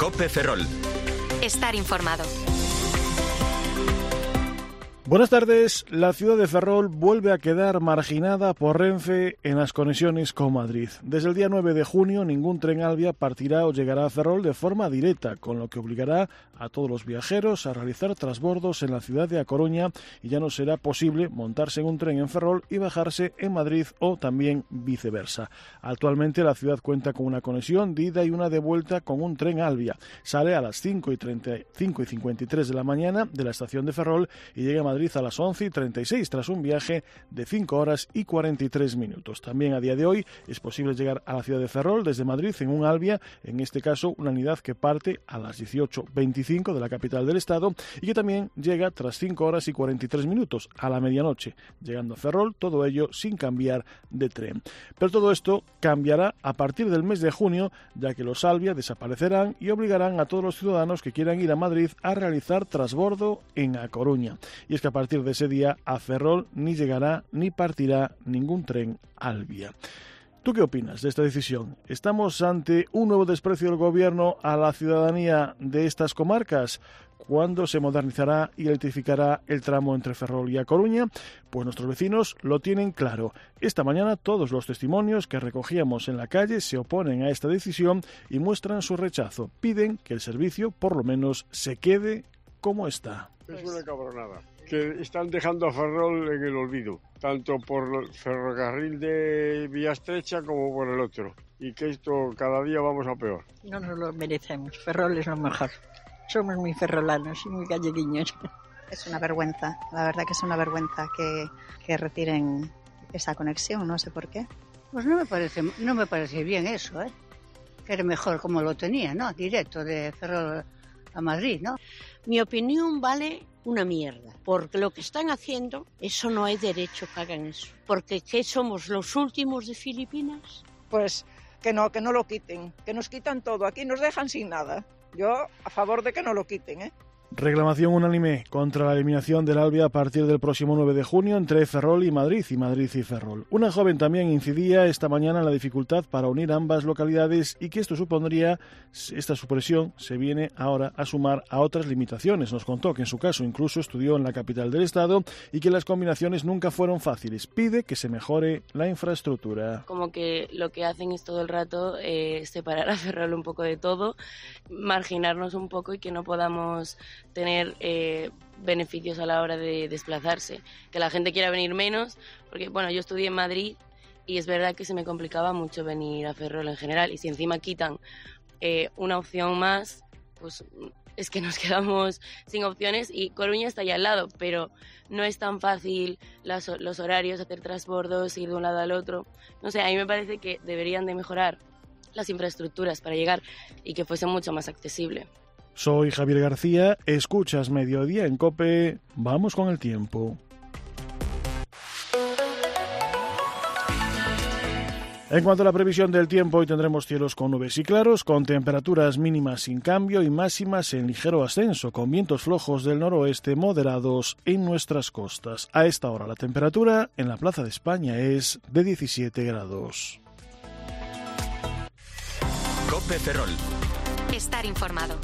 COPE Ferrol. Estar informado. Buenas tardes. La ciudad de Ferrol vuelve a quedar marginada por Renfe en las conexiones con Madrid. Desde el día 9 de junio, ningún tren Alvia partirá o llegará a Ferrol de forma directa, con lo que obligará a todos los viajeros a realizar transbordos en la ciudad de A Coruña y ya no será posible montarse en un tren en Ferrol y bajarse en Madrid o también viceversa. Actualmente la ciudad cuenta con una conexión de ida y una de vuelta con un tren Alvia. Sale a las 5:53 de la mañana de la estación de Ferrol y llega a Madrid a las 11:36 tras un viaje de 5 horas y 43 minutos. También a día de hoy es posible llegar a la ciudad de Ferrol desde Madrid en un Alvia, en este caso una unidad que parte a las 18:25 de la capital del estado y que también llega tras 5 horas y 43 minutos a la medianoche, llegando a Ferrol, todo ello sin cambiar de tren. Pero todo esto cambiará a partir del mes de junio, ya que los Alvia desaparecerán y obligarán a todos los ciudadanos que quieran ir a Madrid a realizar transbordo en A Coruña. Y es que a partir de ese día a Ferrol ni llegará ni partirá ningún tren Alvia. ¿Tú qué opinas de esta decisión? ¿Estamos ante un nuevo desprecio del gobierno a la ciudadanía de estas comarcas? ¿Cuándo se modernizará y electrificará el tramo entre Ferrol y A Coruña? Pues nuestros vecinos lo tienen claro. Esta mañana todos los testimonios que recogíamos en la calle se oponen a esta decisión y muestran su rechazo. Piden que el servicio por lo menos se quede como está. Es una cabronada, que están dejando a Ferrol en el olvido, tanto por el ferrocarril de vía estrecha como por el otro, y que esto cada día vamos a peor. No nos lo merecemos, Ferrol es lo mejor. Somos muy ferrolanos y muy galleguiños. Es una vergüenza, la verdad que es una vergüenza que retiren esa conexión, no sé por qué. Pues no me parece bien eso, que era mejor como lo tenía, ¿no? Directo de Ferrol a Madrid, ¿no? Mi opinión vale una mierda, porque lo que están haciendo, eso no es derecho que hagan eso. Porque ¿qué somos, los últimos de Filipinas? Pues que no lo quiten, que nos quitan todo, aquí nos dejan sin nada. Yo a favor de que no lo quiten, Reclamación unánime contra la eliminación del Alvia a partir del próximo 9 de junio entre Ferrol y Madrid y Ferrol. Una joven también incidía esta mañana en la dificultad para unir ambas localidades y que esto supondría, esta supresión se viene ahora a sumar a otras limitaciones. Nos contó que en su caso incluso estudió en la capital del estado y que las combinaciones nunca fueron fáciles. Pide que se mejore la infraestructura. Como que lo que hacen es todo el rato separar a Ferrol un poco de todo, marginarnos un poco y que no podamos tener beneficios a la hora de desplazarse, que la gente quiera venir menos, porque bueno, yo estudié en Madrid y es verdad que se me complicaba mucho venir a Ferrol en general, y si encima quitan una opción más, pues es que nos quedamos sin opciones. Y Coruña está allá al lado, pero no es tan fácil los horarios, hacer transbordos, ir de un lado al otro. No sé, a mí me parece que deberían de mejorar las infraestructuras para llegar y que fuese mucho más accesible. Soy Javier García, escuchas Mediodía en COPE, vamos con el tiempo. En cuanto a la previsión del tiempo, hoy tendremos cielos con nubes y claros, con temperaturas mínimas sin cambio y máximas en ligero ascenso, con vientos flojos del noroeste moderados en nuestras costas. A esta hora la temperatura en la Plaza de España es de 17 grados. COPE Ferrol. Estar informado.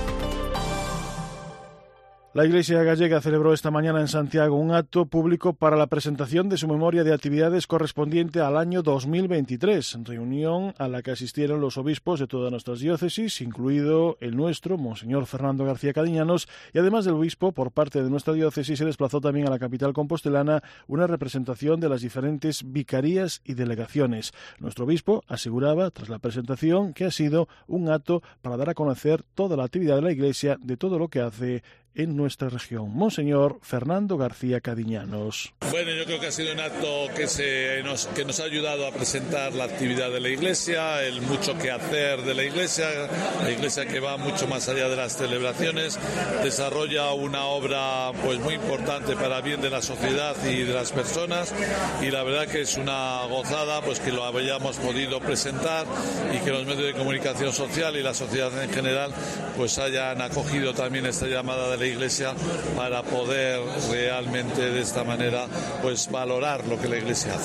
La Iglesia gallega celebró esta mañana en Santiago un acto público para la presentación de su memoria de actividades correspondiente al año 2023, reunión a la que asistieron los obispos de todas nuestras diócesis, incluido el nuestro, Monseñor Fernando García Cadiñanos, y además del obispo, por parte de nuestra diócesis, se desplazó también a la capital compostelana una representación de las diferentes vicarías y delegaciones. Nuestro obispo aseguraba, tras la presentación, que ha sido un acto para dar a conocer toda la actividad de la Iglesia, de todo lo que hace en nuestra región. Monseñor Fernando García Cadiñanos. Bueno, yo creo que ha sido un acto que nos ha ayudado a presentar la actividad de la Iglesia, el mucho que hacer de la Iglesia que va mucho más allá de las celebraciones, desarrolla una obra pues muy importante para bien de la sociedad y de las personas, y la verdad que es una gozada pues que lo hayamos podido presentar y que los medios de comunicación social y la sociedad en general pues hayan acogido también esta llamada de la Iglesia para poder realmente de esta manera pues valorar lo que la Iglesia hace.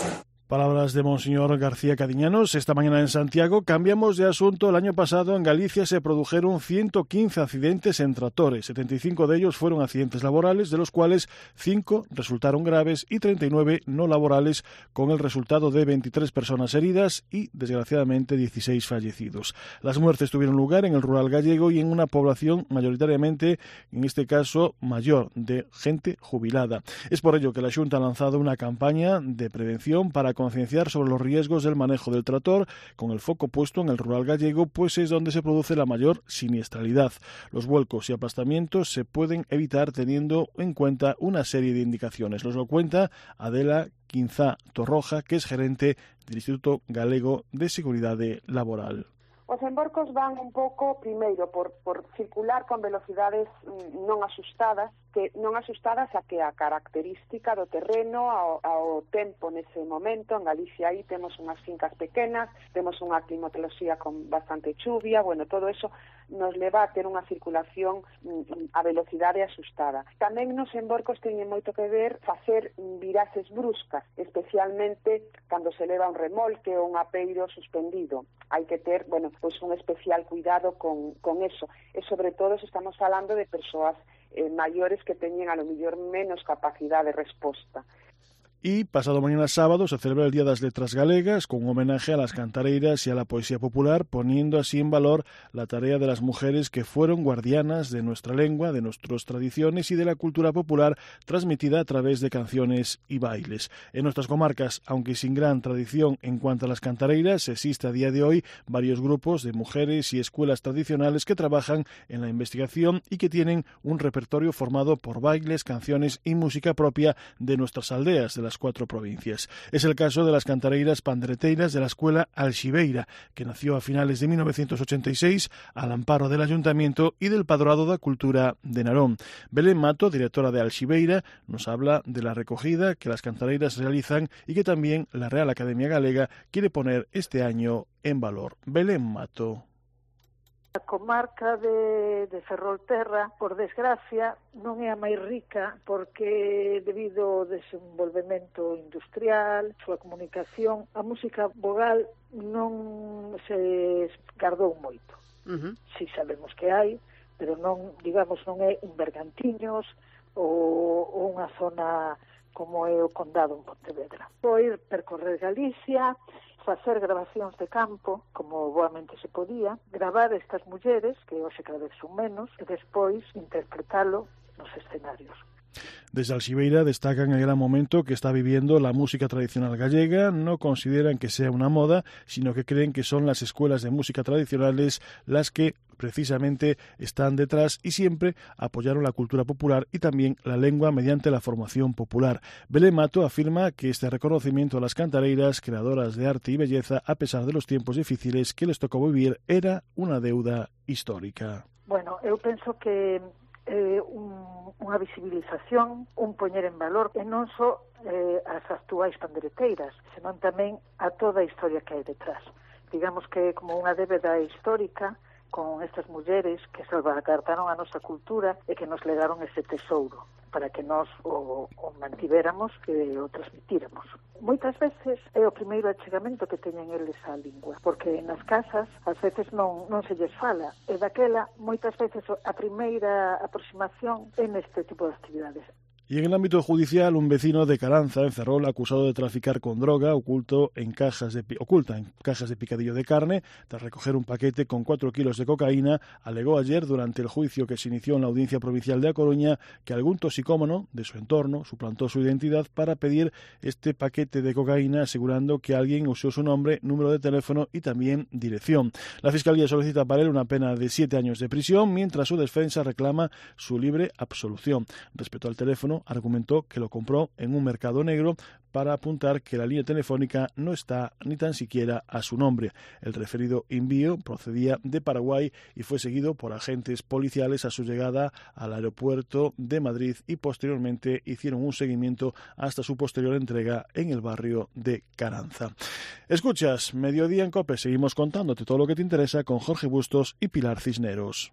Palabras de Monseñor García Cadiñanos. Esta mañana en Santiago cambiamos de asunto. El año pasado en Galicia se produjeron 115 accidentes en tractores. 75 de ellos fueron accidentes laborales, de los cuales 5 resultaron graves y 39 no laborales, con el resultado de 23 personas heridas y, desgraciadamente, 16 fallecidos. Las muertes tuvieron lugar en el rural gallego y en una población mayoritariamente, en este caso, mayor, de gente jubilada. Es por ello que la Xunta ha lanzado una campaña de prevención para concienciar sobre los riesgos del manejo del tractor, con el foco puesto en el rural gallego, pues es donde se produce la mayor siniestralidad. Los vuelcos y aplastamientos se pueden evitar teniendo en cuenta una serie de indicaciones. Nos lo cuenta Adela Quinzá Torroja, que es gerente del Instituto Galego de Seguridade Laboral. Os embarcos van un pouco, primeiro, por circular con velocidades non asustadas a que a característica do terreno, ao tempo nese momento. En Galicia aí temos unhas fincas pequenas, temos unha climatoloxía con bastante chuvia, todo eso nos leva a ter unha circulación a velocidade asustada. Tamén nos embarcos teñen moito que ver facer viraxes bruscas, especialmente cando se leva un remolque ou un apeiro suspendido. Hai que ter, un especial cuidado con eso. E sobre todo se estamos falando de persoas maiores que teñen a lo mellor menos capacidade de resposta. Y pasado mañana sábado se celebra el Día de las Letras Galegas, con un homenaje a las cantareiras y a la poesía popular, poniendo así en valor la tarea de las mujeres que fueron guardianas de nuestra lengua, de nuestras tradiciones y de la cultura popular, transmitida a través de canciones y bailes. En nuestras comarcas, aunque sin gran tradición en cuanto a las cantareiras, existe a día de hoy varios grupos de mujeres y escuelas tradicionales que trabajan en la investigación y que tienen un repertorio formado por bailes, canciones y música propia de nuestras aldeas, de las 4 provincias. Es el caso de las cantareiras pandereteiras de la escuela Alxibeira, que nació a finales de 1986 al amparo del Ayuntamiento y del Padroado da Cultura de Narón. Belén Mato, directora de Alxibeira, nos habla de la recogida que las cantareiras realizan y que también la Real Academia Galega quiere poner este año en valor. Belén Mato. A comarca de Ferrolterra, por desgracia, non é a máis rica porque debido ao desenvolvemento industrial, súa comunicación, a música vogal non se guardou moito. Si sabemos que hai, pero non é un Bergantiños ou unha zona como é o Condado en Pontevedra. Foi percorrer Galicia, facer grabacións de campo, como boamente se podía, gravar estas mulleres, que hoxe cada vez son menos, e despois interpretalo nos escenarios. Desde Alxibeira destacan el gran momento que está viviendo la música tradicional gallega. No consideran que sea una moda, sino que creen que son las escuelas de música tradicionales las que precisamente están detrás y siempre apoyaron la cultura popular y también la lengua mediante la formación popular. Belén Mato afirma que este reconocimiento a las cantareiras, creadoras de arte y belleza, a pesar de los tiempos difíciles que les tocó vivir, era una deuda histórica. Bueno, eu penso que unha visibilización, un poñer en valor, e non só as actuais pandereteiras, senón tamén a toda a historia que hai detrás. Digamos que é como unha débeda histórica con estas mulleres que salvaguardaron a nosa cultura e que nos legaron ese tesouro para que nós o mantivéramos e o transmitíramos. Moitas veces é o primeiro achegamento que teñen eles á lingua, porque nas casas ás veces non se lles fala, e daquela moitas veces a primeira aproximación é neste tipo de actividades. Y en el ámbito judicial, un vecino de Caranza, en Ferrol, acusado de traficar con droga, oculta en cajas de picadillo de carne, tras recoger un paquete con 4 kilos de cocaína, alegó ayer durante el juicio que se inició en la Audiencia Provincial de A Coruña que algún toxicómano de su entorno suplantó su identidad para pedir este paquete de cocaína, asegurando que alguien usó su nombre, número de teléfono y también dirección. La Fiscalía solicita para él una pena de 7 años de prisión, mientras su defensa reclama su libre absolución. Respecto al teléfono, argumentó que lo compró en un mercado negro para apuntar que la línea telefónica no está ni tan siquiera a su nombre. El referido envío procedía de Paraguay y fue seguido por agentes policiales a su llegada al aeropuerto de Madrid y posteriormente hicieron un seguimiento hasta su posterior entrega en el barrio de Caranza. Escuchas Mediodía en COPE, seguimos contándote todo lo que te interesa con Jorge Bustos y Pilar Cisneros.